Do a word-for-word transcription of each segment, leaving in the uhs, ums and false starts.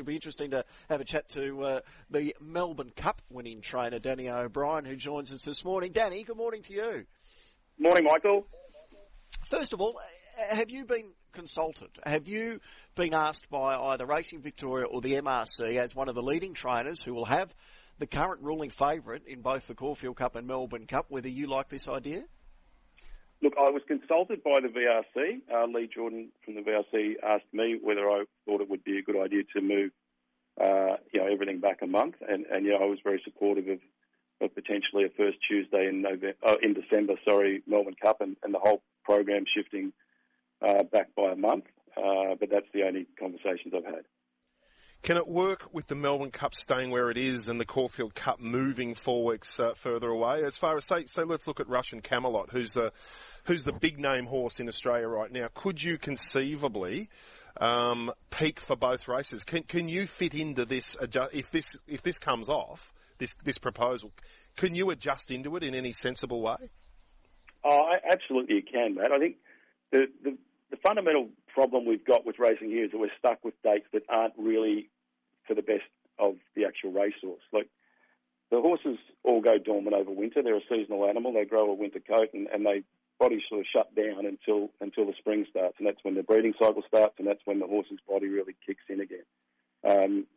It'll be interesting to have a chat to uh, the Melbourne Cup winning trainer, Danny O'Brien, who joins us this morning. Danny, good morning to you. Morning, Michael. First of all, have you been consulted? Have you been asked by either Racing Victoria or the M R C as one of the leading trainers who will have the current ruling favourite in both the Caulfield Cup and Melbourne Cup, whether you like this idea? Look, I was consulted by the V R C. Uh, Lee Jordan from the V R C asked me whether I thought it would be a good idea to move, uh, you know, everything back a month, and, and you know, I was very supportive of, of potentially a first Tuesday in November, uh, in December, sorry, Melbourne Cup, and, and the whole program shifting uh, back by a month. Uh, but that's the only conversations I've had. Can it work with the Melbourne Cup staying where it is and the Caulfield Cup moving four weeks uh, further away? As far as, say, say, let's look at Russian Camelot, who's the who's the big name horse in Australia right now. Could you conceivably um, peak for both races? Can can you fit into this if this if this comes off, this this proposal? Can you adjust into it in any sensible way? Oh, I, absolutely, you can, mate. I think the, the the fundamental problem we've got with racing here is that we're stuck with dates that aren't really for the best of the actual racehorse. Like, the horses all go dormant over winter. They're a seasonal animal. They grow a winter coat, and, and they bodies sort of shut down until until the spring starts, and that's when the breeding cycle starts, and that's when the horse's body really kicks in again. Um,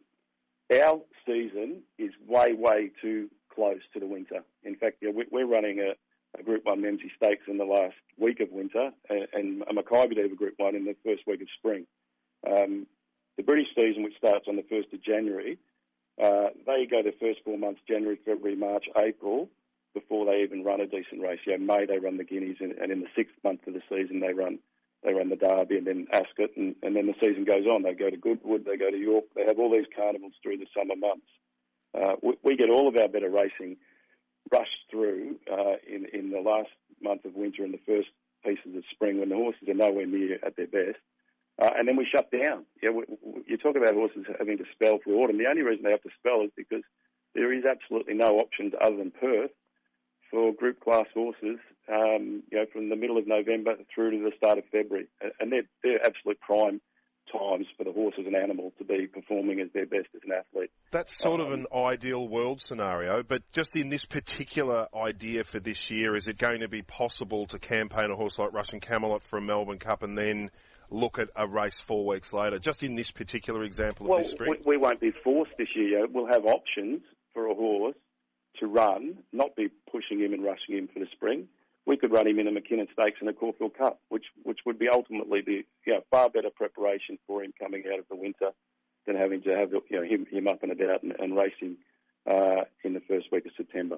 our season is way, way too close to the winter. In fact, you know, we're running a a Group one Memsie Stakes in the last week of winter, and, and a Mackay Diva Group one in the first week of spring. Um, the British season, which starts on the first of January, uh, they go the first four months, January, February, March, April, before they even run a decent race. Yeah, May they run the Guineas, and, and in the sixth month of the season they run they run the Derby, and then Ascot, and, and then the season goes on. They go to Goodwood, they go to York, they have all these carnivals through the summer months. Uh, we, we get all of our better racing rushed through uh, in, in the last month of winter and the first pieces of spring when the horses are nowhere near at their best. Uh, and then we shut down. Yeah, we, we, you talk about horses having to spell for autumn. The only reason they have to spell is because there is absolutely no options other than Perth for group class horses, um, you know, from the middle of November through to the start of February. And they're, they're absolute prime times for the horse as an animal to be performing as their best as an athlete. That's sort um, of an ideal world scenario, but just in this particular idea for this year, is it going to be possible to campaign a horse like Russian Camelot for a Melbourne Cup and then look at a race four weeks later, just in this particular example of well, this spring? We, we won't be forced this year. We'll have options for a horse to run, not be pushing him and rushing him for the spring. We could run him in a McKinnon Stakes and a Caulfield Cup, which which would be ultimately be you know, far better preparation for him coming out of the winter than having to have you know him, him up and about and, and racing uh, in the first week of September.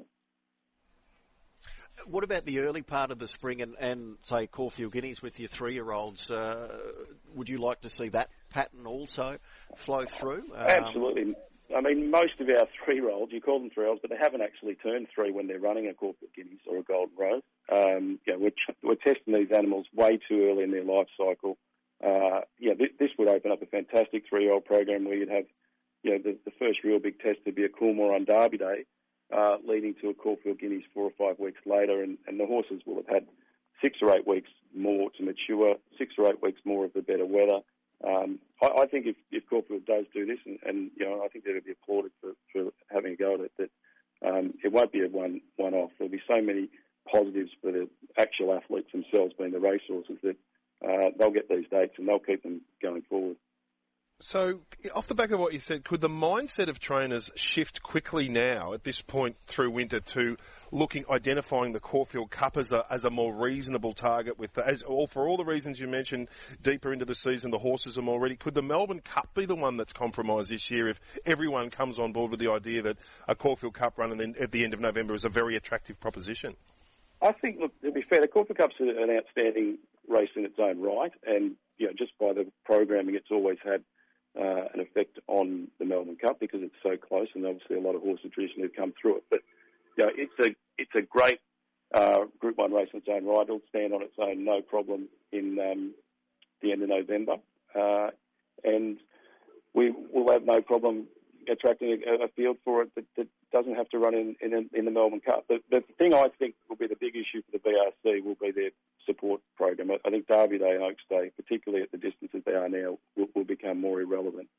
What about the early part of the spring and, and say, Caulfield Guineas with your three-year-olds? Uh, would you like to see that pattern also flow through? Um, Absolutely. I mean, most of our three-year-olds, you call them three-year-olds, but they haven't actually turned three when they're running a Caulfield Guineas or a Golden Rose. Um, you know, we're, tr- we're testing these animals way too early in their life cycle. Uh, yeah, th- this would open up a fantastic three-year-old program where you'd have, you know, the, the first real big test would be a Coolmore on Derby Day, uh, leading to a Caulfield Guineas four or five weeks later, and, and the horses will have had six or eight weeks more to mature, six or eight weeks more of the better weather. Um, I, I think if, if Caulfield does do this, and, and you know, I think they'll be applauded for, for having a go at it, that um, it won't be a one, one-off. There'll be so many positives for the actual athletes themselves, being the racehorses, that uh, they'll get these dates and they'll keep them going forward. So, off the back of what you said, could the mindset of trainers shift quickly now at this point through winter to looking, identifying the Caulfield Cup as a as a more reasonable target with, the, as all for all the reasons you mentioned, deeper into the season, the horses are more ready. Could the Melbourne Cup be the one that's compromised this year if everyone comes on board with the idea that a Caulfield Cup run and then at the end of November is a very attractive proposition? I think, look, to be fair, the Caulfield Cup's an outstanding race in its own right, and you know, just by the programming, it's always had Uh, an effect on the Melbourne Cup because it's so close, and obviously a lot of horses traditionally have come through it. But you know, it's a it's a great uh, Group One race in its own right. It'll stand on its own, no problem, in um, the end of November, uh, and we will have no problem attracting a, a field for it that, that doesn't have to run in in, in the Melbourne Cup. But the thing I think will be the big issue for the B R C will be their support program. I think Derby Day and Oaks Day, particularly at the distances they are now, will, will become more irrelevant.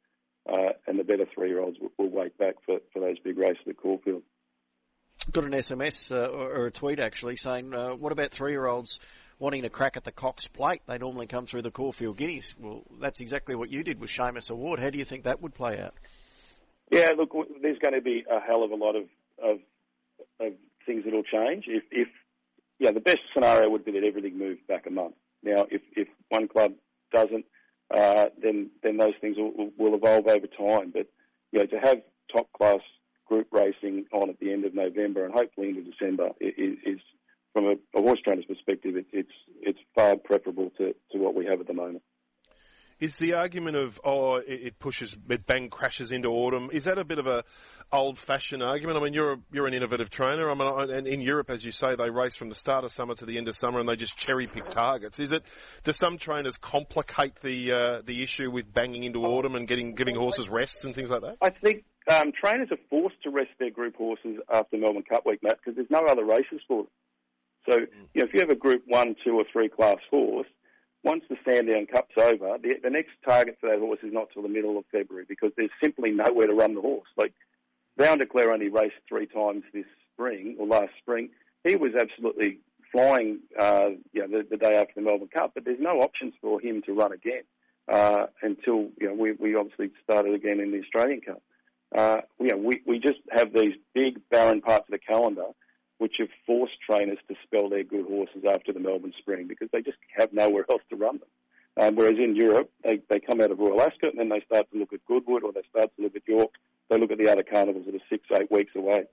uh, and the better three-year-olds will, will wait back for, for those big races at Caulfield. Got an S M S uh, or a tweet actually saying, uh, what about three-year-olds wanting to crack at the Cox Plate? They normally come through the Caulfield Guineas. Well, that's exactly what you did with Seamus Award. How do you think that would play out? Yeah, look, there's going to be a hell of a lot of, of, of things that will change. If, if yeah, the best scenario would be that everything moved back a month. Now, if, if one club doesn't, uh, then then those things will, will evolve over time. But you know, to have top-class group racing on at the end of November and hopefully into December is, is from a, a horse trainer's perspective, it, it's it's far preferable to, to what we have at the moment. Is the argument of, oh, it, it pushes, it bang crashes into autumn, is that a bit of a old-fashioned argument? I mean, you're a, you're an innovative trainer. I mean, and in Europe, as you say, they race from the start of summer to the end of summer and they just cherry-pick targets. Is it, do some trainers complicate the uh, the issue with banging into autumn and getting giving horses rests and things like that? I think um, trainers are forced to rest their group horses after Melbourne Cup Week, Matt, because there's no other races for them. So, you know, if you have a Group one, two or three class horse, once the Sandown Cup's over, the, the next target for that horse is not till the middle of February because there's simply nowhere to run the horse. Like, Vow and Declare only raced three times this spring, or last spring. He was absolutely flying, uh, you know, the, the day after the Melbourne Cup, but there's no options for him to run again uh, until, you know, we, we obviously started again in the Australian Cup. Uh, you know, we, we just have these big barren parts of the calendar which have forced trainers to spell their good horses after the Melbourne Spring because they just have nowhere else to run them. Um, whereas in Europe, they, they come out of Royal Ascot and then they start to look at Goodwood or they start to look at York. They look at the other carnivals that are six, eight weeks away.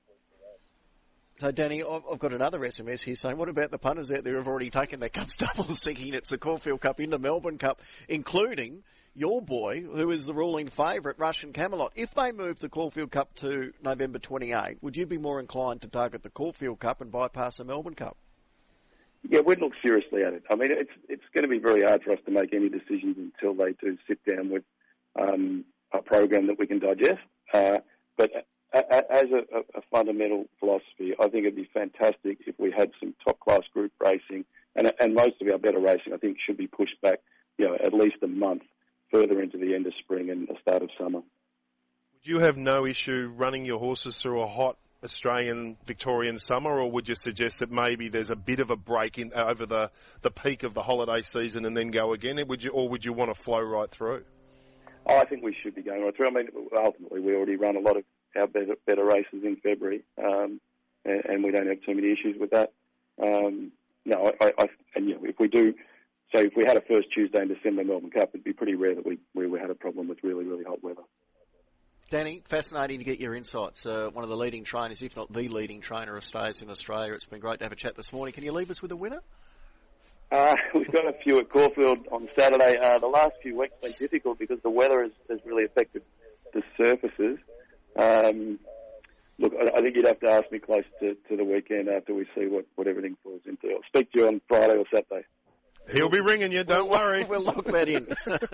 So, Danny, I've got another S M S here saying, what about the punters out there who have already taken their Cups doubles thinking it's the Caulfield Cup into Melbourne Cup, including your boy, who is the ruling favourite, Russian Camelot? If they move the Caulfield Cup to November twenty-eighth, would you be more inclined to target the Caulfield Cup and bypass the Melbourne Cup? Yeah, we'd look seriously at it. I mean, it's it's going to be very hard for us to make any decisions until they do sit down with um, a program that we can digest. Uh, but a, a, as a, a fundamental philosophy, I think it'd be fantastic if we had some top-class group racing, and, and most of our better racing, I think, should be pushed back, you know, at least a month further into the end of spring and the start of summer. Would you have no issue running your horses through a hot Australian Victorian summer, or would you suggest that maybe there's a bit of a break in over the, the peak of the holiday season and then go again? Would you, or would you want to flow right through? Oh, I think we should be going right through. I mean, ultimately, we already run a lot of our better, better races in February, um, and, and we don't have too many issues with that. Um, no, I, I, and you know, if we do. So if we had a first Tuesday in December Melbourne Cup, it'd be pretty rare that we, we had a problem with really, really hot weather. Danny, fascinating to get your insights. Uh, one of the leading trainers, if not the leading trainer of stays in Australia. It's been great to have a chat this morning. Can you leave us with a winner? Uh, we've got a few at Caulfield on Saturday. Uh, the last few weeks have been difficult because the weather has, has really affected the surfaces. Um, look, I, I think you'd have to ask me close to, to the weekend after we see what, what everything falls into. I'll speak to you on Friday or Saturday. He'll be ringing you, don't we'll, worry. We'll lock that in.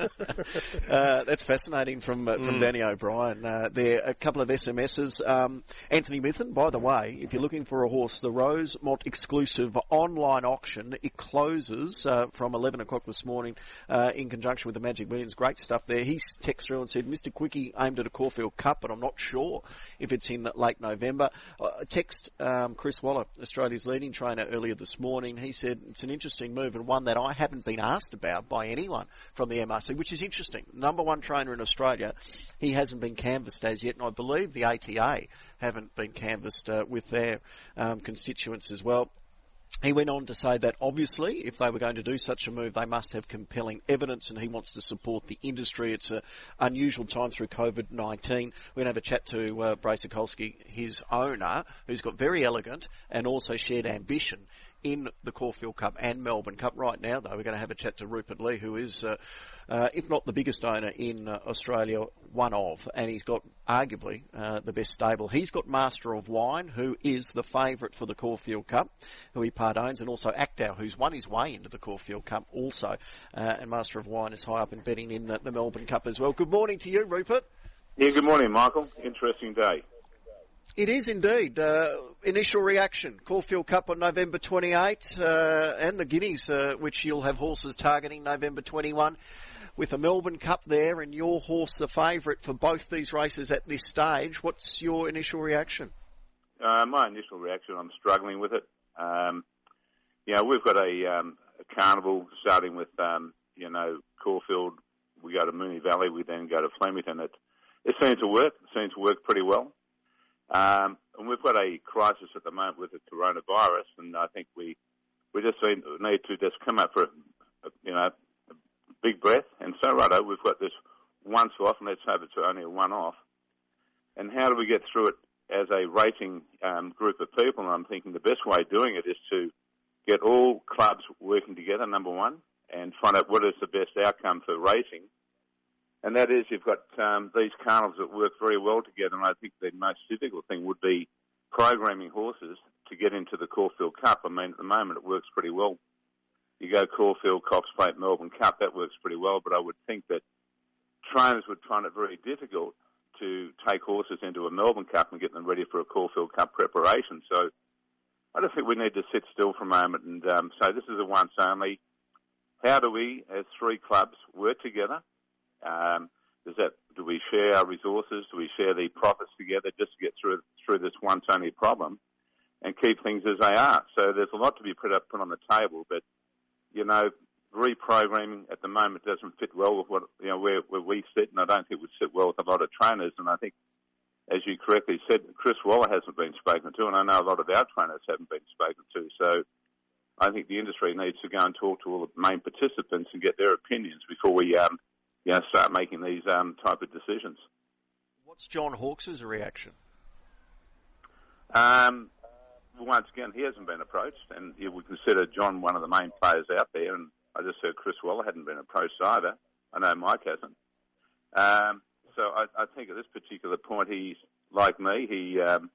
uh, that's fascinating from uh, from mm. Danny O'Brien. Uh, there are a couple of S M Ses. Um, Anthony Mithun, by the way, if you're looking for a horse, the Rosemont exclusive online auction, it closes uh, from eleven o'clock this morning uh, in conjunction with the Magic Millions. Great stuff there. He texted through and said, Mister Quickie aimed at a Caulfield Cup, but I'm not sure if it's in late November. Uh, text um, Chris Waller, Australia's leading trainer, earlier this morning. He said it's an interesting move and one that I I haven't been asked about by anyone from the M R C, which is interesting. Number one trainer in Australia, he hasn't been canvassed as yet, and I believe the A T A haven't been canvassed uh, with their um, constituents as well. He went on to say that obviously if they were going to do such a move, they must have compelling evidence, and he wants to support the industry. It's an unusual time through COVID nineteen. We're going to have a chat to uh, Brace Sokolsky, his owner, who's got very elegant and also shared ambition in the Caulfield Cup and Melbourne Cup. Right now, though, we're going to have a chat to Rupert Lee, who is, uh, uh, if not the biggest owner in uh, Australia, one of, and he's got arguably uh, the best stable. He's got Master of Wine, who is the favourite for the Caulfield Cup, who he part owns, and also Actow, who's won his way into the Caulfield Cup also. Uh, and Master of Wine is high up in betting in uh, the Melbourne Cup as well. Good morning to you, Rupert. Yeah, good morning, Michael. Interesting day. It is indeed. Uh, initial reaction, Caulfield Cup on November twenty-eighth, uh, and the Guineas, uh, which you'll have horses targeting November twenty-first. with the Melbourne Cup there and your horse the favourite for both these races at this stage. What's your initial reaction? Uh, my initial reaction, I'm struggling with it. Um, you know, we've got a, um, a carnival starting with, um, you know, Caulfield. We go to Moonee Valley. We then go to Flemington. It, it seems to work. It seems to work pretty well. Um, and we've got a crisis at the moment with the coronavirus, and I think we we just need to just come up for a, a you know a big breath and say, righto, we've got this once off, and let's hope it's only a one off. And how do we get through it as a racing um, group of people? And I'm thinking the best way of doing it is to get all clubs working together, number one, and find out what is the best outcome for racing. And that is, you've got um, these carnivals that work very well together, and I think the most difficult thing would be programming horses to get into the Caulfield Cup. I mean, at the moment, it works pretty well. You go Caulfield, Cox Plate, Melbourne Cup, that works pretty well, but I would think that trainers would find it very difficult to take horses into a Melbourne Cup and get them ready for a Caulfield Cup preparation. So I just think we need to sit still for a moment and um, say this is a once only. How do we, as three clubs, work together? Um, does that, do we share our resources? Do we share the profits together just to get through through this once only problem and keep things as they are? So there's a lot to be put up put on the table, but you know, reprogramming at the moment doesn't fit well with what you know where, where we sit, and I don't think it would sit well with a lot of trainers. And I think, as you correctly said, Chris Waller hasn't been spoken to, and I know a lot of our trainers haven't been spoken to. So I think the industry needs to go and talk to all the main participants and get their opinions before we um, you know, start making these um, type of decisions. What's John Hawkes' reaction? Um, once again, he hasn't been approached, and you would consider John one of the main players out there, and I just heard Chris Waller hadn't been approached either. I know Mike hasn't. Um, so I, I think at this particular point, he's like me. He um,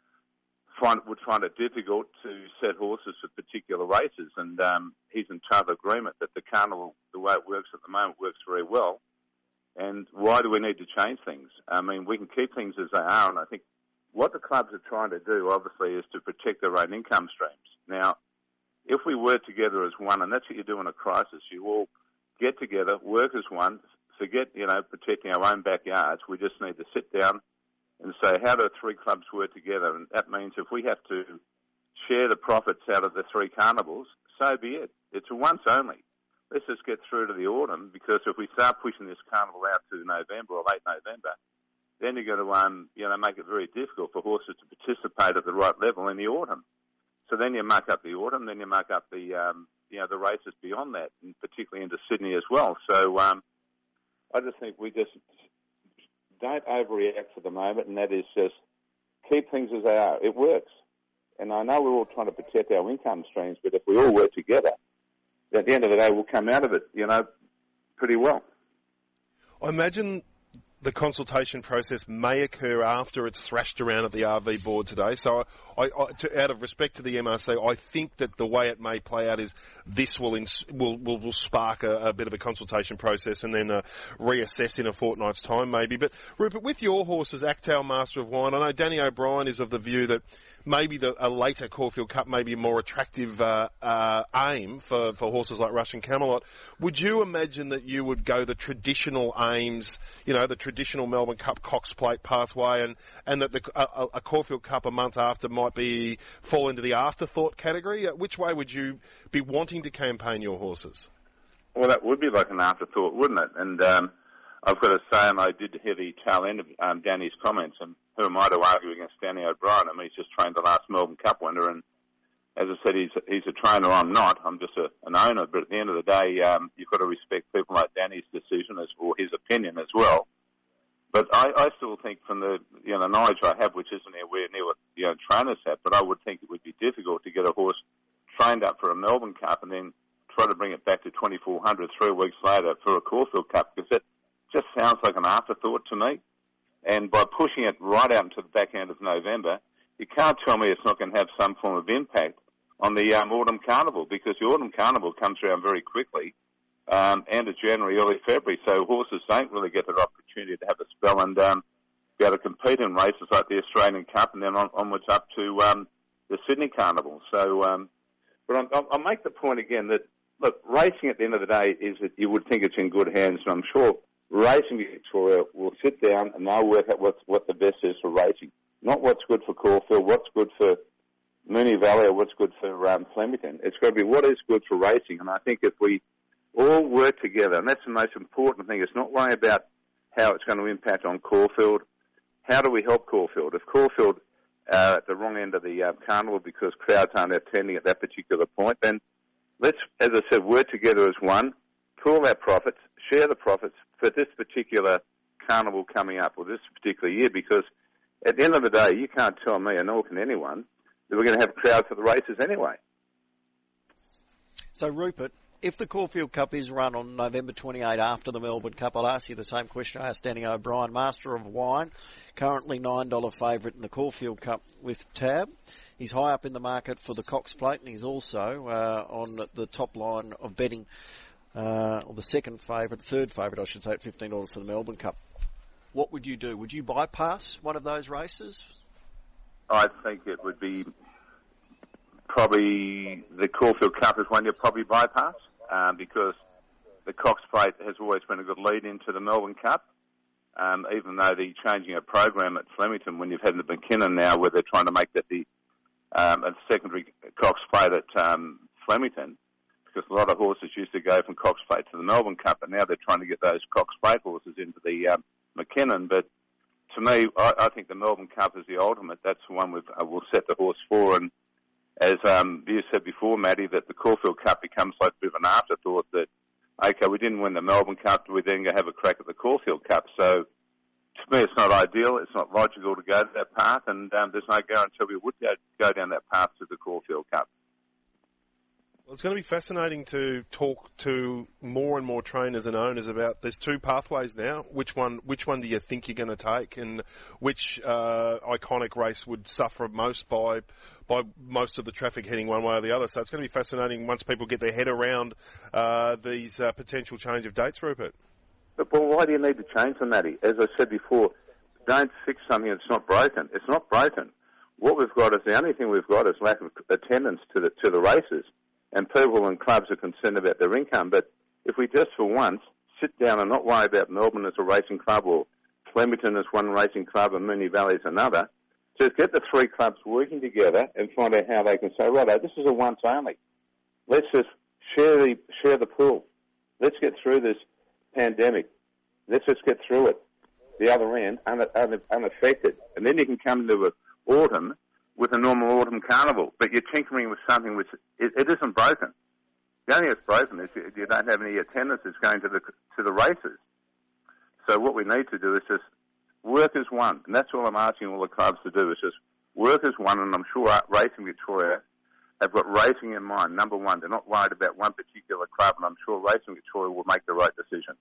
find, would find it difficult to set horses for particular races, and um, he's in total agreement that the carnival, the way it works at the moment, works very well. And why do we need to change things? I mean, we can keep things as they are, and I think what the clubs are trying to do, obviously, is to protect their own income streams. Now, if we work together as one, and that's what you do in a crisis, you all get together, work as one, forget, you know, protecting our own backyards. We just need to sit down and say, how do three clubs work together? And that means if we have to share the profits out of the three carnivals, so be it. It's a once only. Let's just get through to the autumn, because if we start pushing this carnival out to November or late November, then you're going to, um, you know, make it very difficult for horses to participate at the right level in the autumn. So then you mark up the autumn, then you mark up the, um, you know, the races beyond that, and particularly into Sydney as well. So um, I just think we just don't overreact for the moment, and that is just keep things as they are. It works. And I know we're all trying to protect our income streams, but if we all work together, at the end of the day, we'll come out of it, you know, pretty well. I imagine the consultation process may occur after it's thrashed around at the R V board today. So I, I, to, out of respect to the M R C, I think that the way it may play out is this will ins, will, will, will spark a, a bit of a consultation process and then uh, reassess in a fortnight's time maybe. But Rupert, with your horses, Actal, Master of Wine, I know Danny O'Brien is of the view that maybe the, a later Caulfield Cup may be a more attractive uh, uh, aim for, for horses like Rush and Camelot. Would you imagine that you would go the traditional aims, you know, the traditional Melbourne Cup Cox Plate pathway, and, and that the, a, a Caulfield Cup a month after might be fall into the afterthought category? Which way would you be wanting to campaign your horses? Well, that would be like an afterthought, wouldn't it? And um, I've got to say, and I did hear the tail end of um, Danny's comments, and who am I to argue against Danny O'Brien? I mean, he's just trained the last Melbourne Cup winner, and as I said, he's he's a trainer. I'm not. I'm just a, an owner. But at the end of the day, um, you've got to respect people like Danny's decision as or his opinion as well. But I, I still think, from the you know the knowledge I have, which isn't anywhere near what you know trainers have, but I would think it would be difficult to get a horse trained up for a Melbourne Cup and then try to bring it back to twenty-four hundred three weeks later for a Caulfield Cup, because that just sounds like an afterthought to me. And by pushing it right out into the back end of November, you can't tell me it's not going to have some form of impact on the um, autumn carnival, because the autumn carnival comes around very quickly, um, end of January, early February, so horses don't really get the opportunity to have a spell and um, be able to compete in races like the Australian Cup and then on, onwards up to um, the Sydney Carnival. So, um, but I'll, I'll make the point again that look, racing at the end of the day is that you would think it's in good hands, and I'm sure Racing Victoria will sit down and they'll work out what's, what the best is for racing. Not what's good for Caulfield, what's good for Moonee Valley, or what's good for um, Flemington. It's got to be what is good for racing, and I think if we all work together, and that's the most important thing, it's not worrying about how it's going to impact on Caulfield. How do we help Caulfield? If Caulfield are at the wrong end of the uh, carnival because crowds aren't attending at that particular point, then let's, as I said, work together as one, pool our profits, share the profits for this particular carnival coming up, or this particular year, because at the end of the day, you can't tell me, and nor can anyone, that we're going to have crowds for the races anyway. So, Rupert, if the Caulfield Cup is run on November twenty-eighth after the Melbourne Cup, I'll ask you the same question I asked Danny O'Brien, Master of Wine, currently nine dollars favourite in the Caulfield Cup with Tab. He's high up in the market for the Cox Plate, and he's also uh, on the top line of betting, uh, or the second favourite, third favourite, I should say, at fifteen dollars for the Melbourne Cup. What would you do? Would you bypass one of those races? I think it would be probably the Caulfield Cup is one you'd probably bypass, um, because the Cox Plate has always been a good lead into the Melbourne Cup. Um, even though they're changing a program at Flemington, when you've had the McKinnon now, where they're trying to make that the um, a secondary Cox Plate at um, Flemington, because a lot of horses used to go from Cox Plate to the Melbourne Cup, and now they're trying to get those Cox Plate horses into the um, McKinnon. But to me, I, I think the Melbourne Cup is the ultimate. That's the one we've, uh, we'll set the horse for. And as um, you said before, Matty, that the Caulfield Cup becomes like a bit of an afterthought that, okay, we didn't win the Melbourne Cup, we then go have a crack at the Caulfield Cup. So to me, it's not ideal. It's not logical to go to that path, and um, there's no guarantee we would go, go down that path to the Caulfield Cup. Well, it's going to be fascinating to talk to more and more trainers and owners about. There's two pathways now. Which one? Which one do you think you're going to take, and which uh, iconic race would suffer most by by most of the traffic heading one way or the other? So it's going to be fascinating once people get their head around uh, these uh, potential change of dates, Rupert. But well, why do you need to change them, Matty? As I said before, don't fix something that's not broken. It's not broken. What we've got is the only thing we've got is lack of attendance to the to the races. And people and clubs are concerned about their income. But if we just for once sit down and not worry about Melbourne as a racing club or Flemington as one racing club and Moonee Valley as another, just get the three clubs working together and find out how they can say, right, this is a once only. Let's just share the, share the pool. Let's get through this pandemic. Let's just get through it. The other end, un, un, unaffected. And then you can come into an autumn with a normal autumn carnival, but you're tinkering with something which it, it isn't broken. The only thing that's broken is you, you don't have any attendances going to the to the races. So what we need to do is just work as one, and that's all I'm asking all the clubs to do, is just work as one, and I'm sure Racing Victoria have got racing in mind, number one. They're not worried about one particular club, and I'm sure Racing Victoria will make the right decision.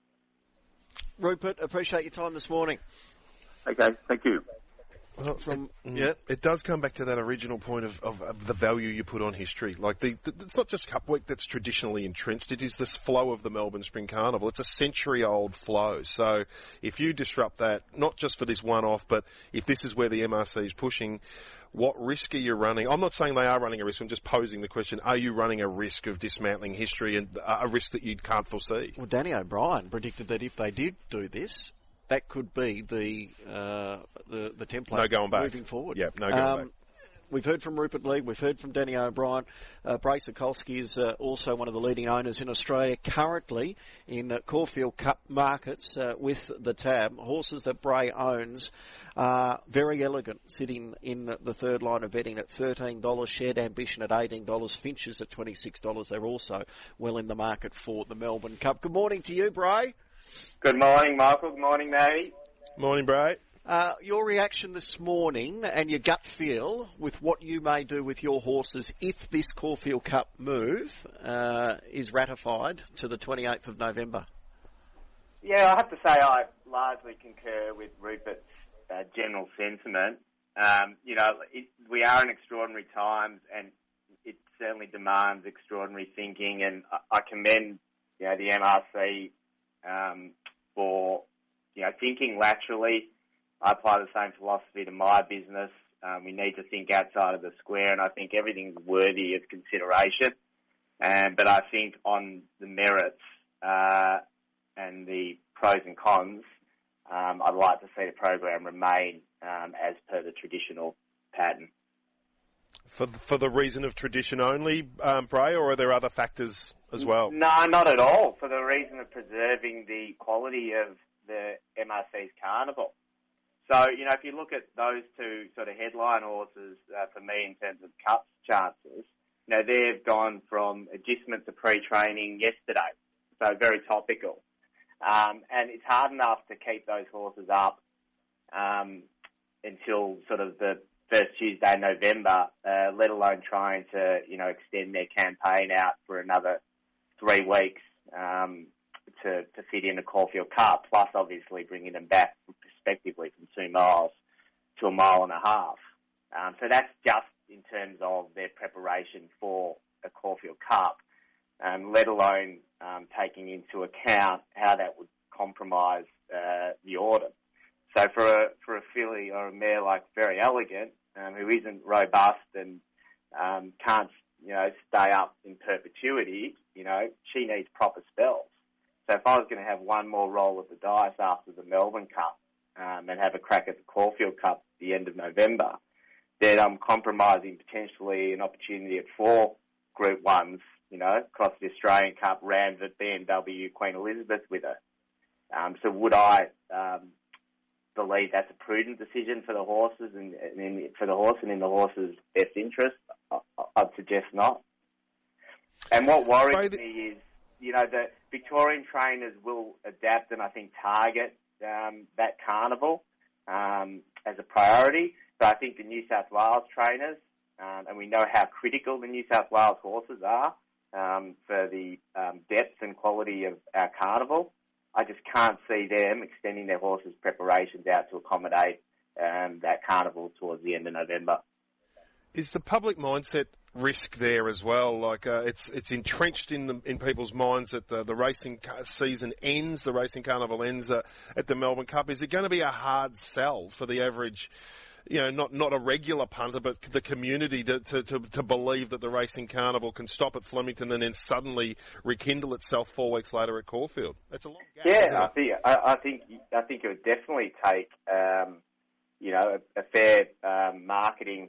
Rupert, appreciate your time this morning. Okay, thank you. Well, From, it, yeah. It does come back to that original point of, of, of the value you put on history. Like the, the, it's not just Cup Week that's traditionally entrenched. It is this flow of the Melbourne Spring Carnival. It's a century-old flow. So if you disrupt that, not just for this one-off, but if this is where the M R C is pushing, what risk are you running? I'm not saying they are running a risk. I'm just posing the question: are you running a risk of dismantling history, and a risk that you can't foresee? Well, Danny O'Brien predicted that if they did do this, that could be the uh, the, the template no going back. moving forward. Yep, no going um, back. We've heard from Rupert Lee, we've heard from Danny O'Brien. Uh, Bray Sokolsky is uh, also one of the leading owners in Australia currently in uh, Caulfield Cup markets uh, with the Tab. Horses that Bray owns are very elegant, sitting in the third line of betting at thirteen dollars, Shared Ambition at eighteen dollars, Finches at twenty-six dollars. They're also well in the market for the Melbourne Cup. Good morning to you, Bray. Good morning, Michael. Good morning, Matty. Morning, Bray. Uh, your reaction this morning and your gut feel with what you may do with your horses if this Caulfield Cup move uh, is ratified to the twenty-eighth of November. Yeah, I have to say I largely concur with Rupert's uh, general sentiment. Um, you know, it, we are in extraordinary times, and it certainly demands extraordinary thinking, and I, I commend, you know, the M R C um, for, you know, thinking laterally. I apply the same philosophy to my business. Um, we need to think outside of the square, and I think everything's worthy of consideration. Um, but I think on the merits uh, and the pros and cons, um, I'd like to see the program remain um, as per the traditional pattern. For for the reason of tradition only, um, Bray, or are there other factors as well? No, not at all. For the reason of preserving the quality of the M R C's carnival. So, you know, if you look at those two sort of headline horses, uh, for me, in terms of cup chances, you know, they've gone from agistment to pre-training yesterday. So very topical. Um, and it's hard enough to keep those horses up um, until sort of the first Tuesday in November, uh, let alone trying to, you know, extend their campaign out for another three weeks um, to, to fit in a Caulfield Cup, plus obviously bringing them back prospectively from two miles to a mile and a half. Um, so that's just in terms of their preparation for a Caulfield Cup, um, let alone um, taking into account how that would compromise uh, the autumn. So for a, for a filly or a mare like Very Elegant, um, who isn't robust and um, can't, you know, stay up in perpetuity, you know, she needs proper spells. So if I was going to have one more roll of the dice after the Melbourne Cup um, and have a crack at the Caulfield Cup at the end of November, then I'm compromising potentially an opportunity at four Group Ones, you know, across the Australian Cup, Randwick, B M W, Queen Elizabeth with her. Um, so would I um, believe that's a prudent decision for the horses and, and in, for the horse and in the horse's best interest? I, I'd suggest not. And what worries me is, you know, the Victorian trainers will adapt and I think target um, that carnival um, as a priority. But I think the New South Wales trainers, um, and we know how critical the New South Wales horses are um, for the um, depth and quality of our carnival, I just can't see them extending their horses' preparations out to accommodate um, that carnival towards the end of November. Is the public mindset risk there as well? Like uh, it's it's entrenched in the, in people's minds that the, the racing season ends, the racing carnival ends uh, at the Melbourne Cup. Is it going to be a hard sell for the average, you know, not not a regular punter, but the community to, to, to, to believe that the racing carnival can stop at Flemington and then suddenly rekindle itself four weeks later at Caulfield? It's a long gap. Yeah, I think I, I think I think it would definitely take um, you know a, a fair um, marketing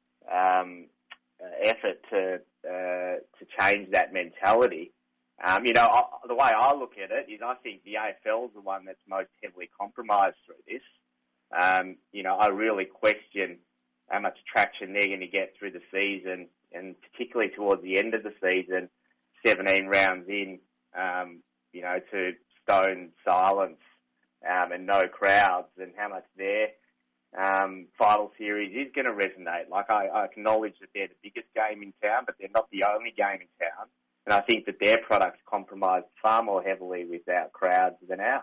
um, effort to uh, to change that mentality. Um, you know, I, the way I look at it is, I think the A F L is the one that's most heavily compromised through this. Um, you know, I really question how much traction they're going to get through the season, and particularly towards the end of the season, seventeen rounds in, um, you know, to stone silence um, and no crowds, and how much their um, final series is going to resonate. Like, I, I acknowledge that they're the biggest game in town, but they're not the only game in town. And I think that their product's compromised far more heavily without crowds than ours.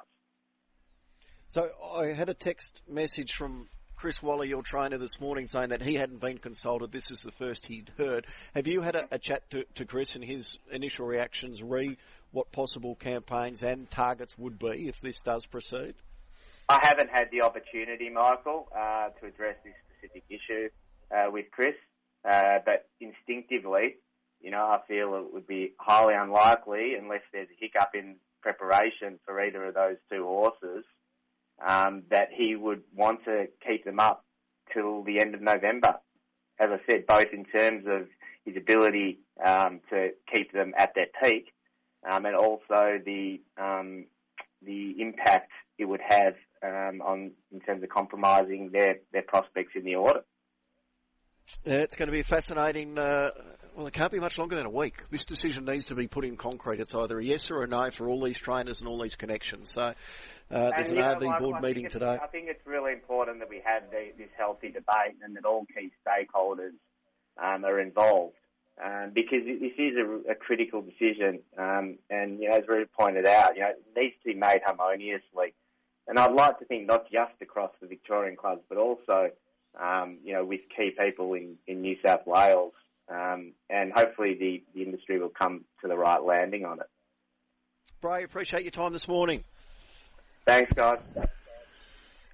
So I had a text message from Chris Waller, your trainer, this morning saying that he hadn't been consulted. This is the first he'd heard. Have you had a, a chat to, to Chris and his initial reactions, re what possible campaigns and targets would be if this does proceed? I haven't had the opportunity, Michael, uh, to address this specific issue uh, with Chris, uh, but instinctively, you know, I feel it would be highly unlikely, unless there's a hiccup in preparation for either of those two horses, Um, that he would want to keep them up till the end of November. As I said, both in terms of his ability um, to keep them at their peak, um, and also the um, the impact it would have um, on in terms of compromising their, their prospects in the autumn. Yeah, it's going to be fascinating. Uh, well, it can't be much longer than a week. This decision needs to be put in concrete. It's either a yes or a no for all these trainers and all these connections. So uh, there's an R D board meeting today. I think it's really important that we have the, this healthy debate and that all key stakeholders um, are involved, um, because this is a, a critical decision. Um, and, you know, as Ruth pointed out, you know, it needs to be made harmoniously. And I'd like to think not just across the Victorian clubs, but also Um, you know, with key people in, in New South Wales, um, and hopefully the, the industry will come to the right landing on it. Bray, appreciate your time this morning. Thanks, guys.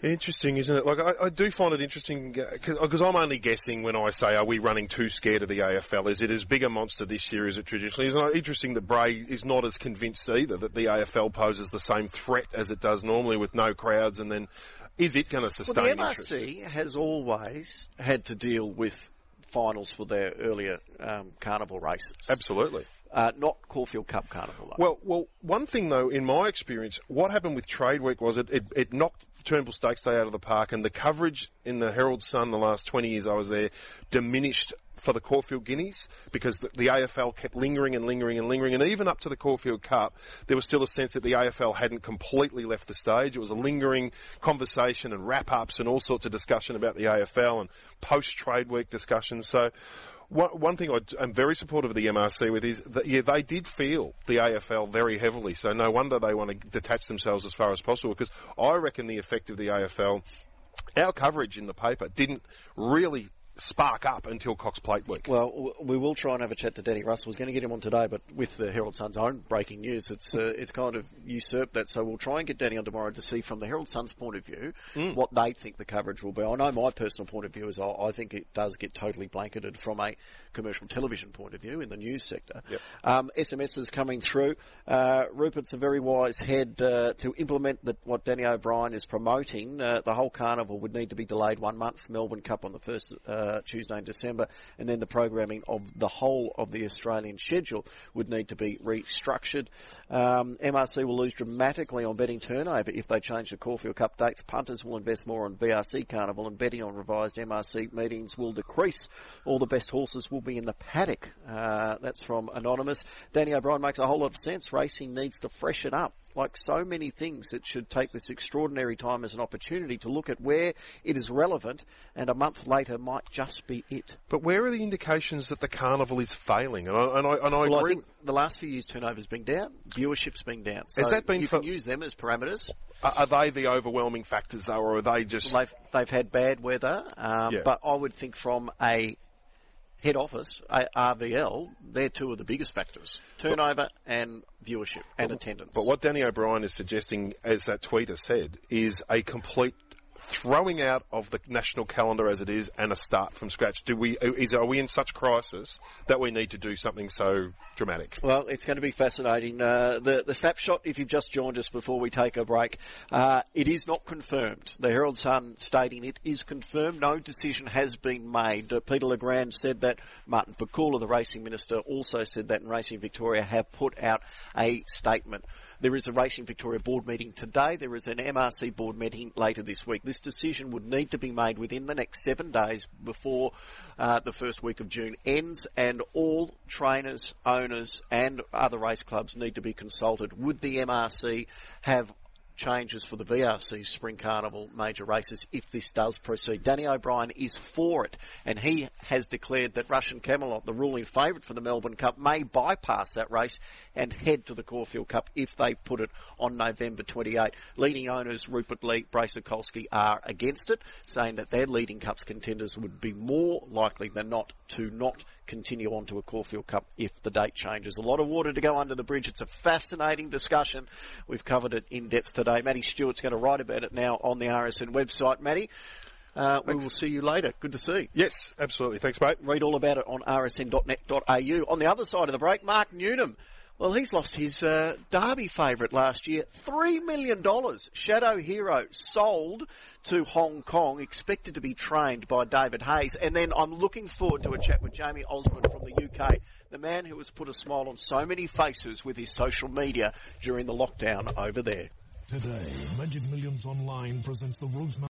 Interesting, isn't it? Like, I, I do find it interesting, because I'm only guessing when I say, are we running too scared of the A F L? Is it as big a monster this year as it traditionally is? And interesting that Bray is not as convinced either that the A F L poses the same threat as it does normally with no crowds, and then is it going to sustain well, the M R C interest? has always had to deal with finals for their earlier um, carnival races. Absolutely. Uh, not Caulfield Cup Carnival, though. Well, well, one thing, though, in my experience, what happened with Trade Week was it, it, it knocked Turnbull Stakes Day out of the park, and the coverage in the Herald Sun the last twenty years I was there diminished for the Caulfield Guineas, because the, the A F L kept lingering and lingering and lingering, and even up to the Caulfield Cup, there was still a sense that the A F L hadn't completely left the stage. It was a lingering conversation and wrap-ups and all sorts of discussion about the A F L and post-Trade Week discussions. So one, one thing I, I'm very supportive of the M R C with is that, yeah, they did feel the A F L very heavily, so no wonder they want to detach themselves as far as possible, because I reckon the effect of the A F L, our coverage in the paper didn't really spark up until Cox Plate Week. Well, we will try and have a chat to Danny Russell. I was going to get him on today, but with the Herald Sun's own breaking news, it's uh, it's kind of usurped that. So we'll try and get Danny on tomorrow to see from the Herald Sun's point of view mm. what they think the coverage will be. I know my personal point of view is I, I think it does get totally blanketed from a commercial television point of view in the news sector. Yep. Um, S M S is coming through. Uh, Rupert's a very wise head uh, to implement the, what Danny O'Brien is promoting. Uh, the whole carnival would need to be delayed one month. Melbourne Cup on the first uh, Tuesday in December, and then the programming of the whole of the Australian schedule would need to be restructured. Um, M R C will lose dramatically on betting turnover if they change the Caulfield Cup dates. Punters will invest more on V R C Carnival, and betting on revised M R C meetings will decrease. All the best horses will be in the paddock. Uh, that's from Anonymous. Danny O'Brien makes a whole lot of sense. Racing needs to freshen up. Like so many things, it should take this extraordinary time as an opportunity to look at where it is relevant, and a month later might just be it. But where are the indications that the carnival is failing? And I, and I, and I well, agree. I think the last few years turnover's been down, viewership's been down. So Has that been you for, can use them as parameters. Are, are they the overwhelming factors, though, or are they just... Well, they've, they've had bad weather, um, yeah. but I would think from a head office, R V L, they're two of the biggest factors. Turnover but, and viewership and but, attendance. But what Danny O'Brien is suggesting, as that tweeter said, is a complete throwing out of the national calendar as it is and a start from scratch. Do we? Is Are we in such crisis that we need to do something so dramatic? Well, it's going to be fascinating. Uh, the, the snapshot, if you've just joined us before we take a break, uh, it is not confirmed. The Herald Sun stating it is confirmed. No decision has been made. Uh, Peter Legrand said that. Martin Pakula, the Racing Minister, also said that, and Racing Victoria have put out a statement. There is a Racing Victoria board meeting today. There is an M R C board meeting later this week. This decision would need to be made within the next seven days before uh, the first week of June ends, and all trainers, owners and other race clubs need to be consulted. Would the M R C have changes for the V R C Spring Carnival major races if this does proceed? Danny O'Brien is for it, and he has declared that Russian Camelot, the ruling favourite for the Melbourne Cup, may bypass that race and head to the Caulfield Cup if they put it on November twenty-eighth. Leading owners Rupert Lee, Brace Sokolsky are against it, saying that their leading Cups contenders would be more likely than not to not continue on to a Caulfield Cup if the date changes. A lot of water to go under the bridge. It's a fascinating discussion. We've covered it in depth today. Matty Stewart's going to write about it now on the R S N website. Matty, uh, we will see you later. Good to see. Yes, absolutely. Thanks, mate. Read all about it on r s n dot net dot a u. On the other side of the break, Mark Newnham. Well, he's lost his uh, Derby favourite last year. Three million dollars. Shadow Hero sold to Hong Kong, expected to be trained by David Hayes. And then I'm looking forward to a chat with Jamie Osborne from the U K, the man who has put a smile on so many faces with his social media during the lockdown over there. Today, Magic Millions Online presents the Rosemary